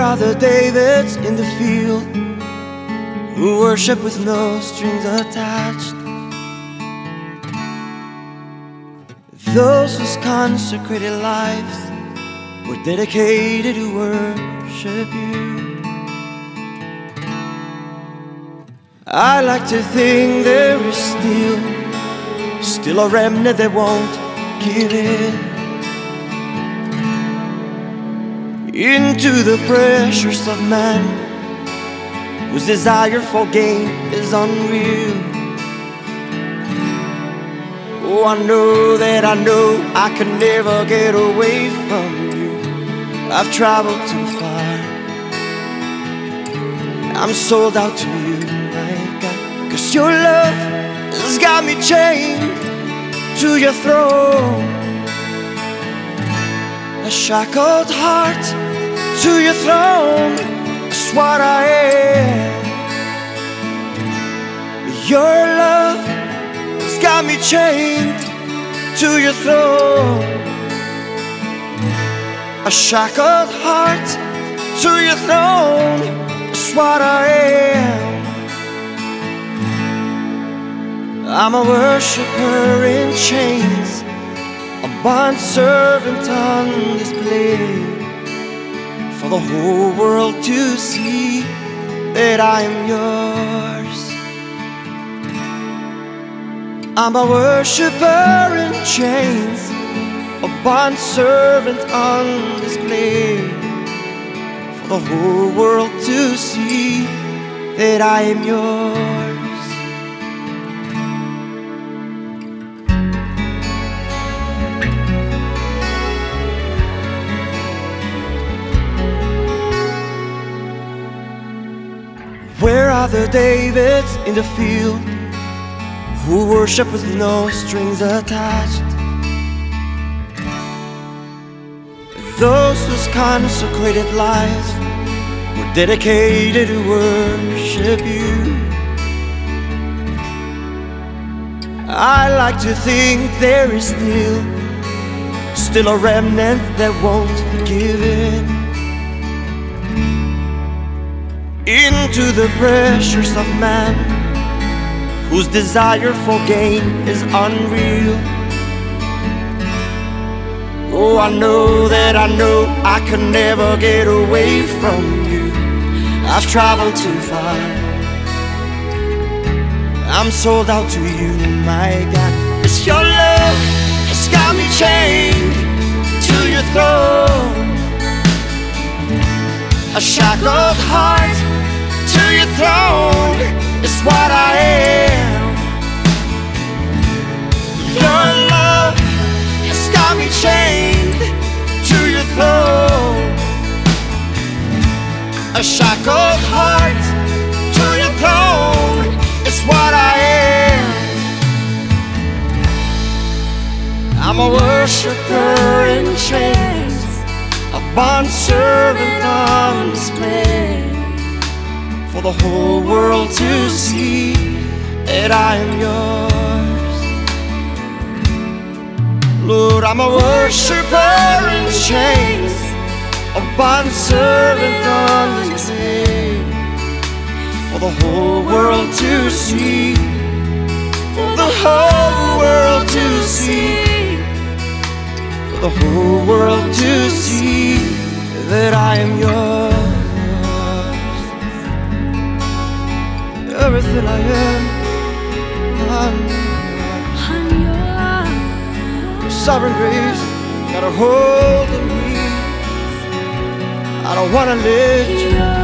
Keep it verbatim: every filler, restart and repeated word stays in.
are the Davids in the field who worship with no strings attached? Those whose consecrated lives were dedicated to worship you. I like to think there is still, still a remnant that won't give in into the pressures of man, whose desire for gain is unreal. Oh, I know that I know I can never get away from you. I've traveled too far, I'm sold out to you, my God. 'Cause your love has got me chained to your throne, a shackled heart to your throne. That's what I am. Your love has got me chained to your throne, a shackled heart to your throne. That's what I am. I'm a worshiper in chains, a bond servant on display, for the whole world to see that I am yours. I'm a worshiper in chains, a bond servant on display, for the whole world to see that I am yours. Where are the Davids in the field who worship with no strings attached? Those whose consecrated lives were dedicated to worship you. I like to think there is still, still a remnant that won't give in into the pressures of man, whose desire for gain is unreal. Oh, I know that I know I can never get away from you. I've traveled too far, I'm sold out to you, my God. 'Cause your love has got me chained to your throne, a shackled heart to your throne is what I am. Your love has got me chained to your throne, a shackled heart to your throne is what I am. I'm a worshiper in chains, a bond servant on display, for the whole world to see that I am yours. Lord, I'm a worshiper in chains, a bond servant on display, for the whole world to see, for the whole world to see, for the whole world to see that I am yours. Everything I am, I'm yours. Your sovereign grace got a hold of me. I don't wanna let you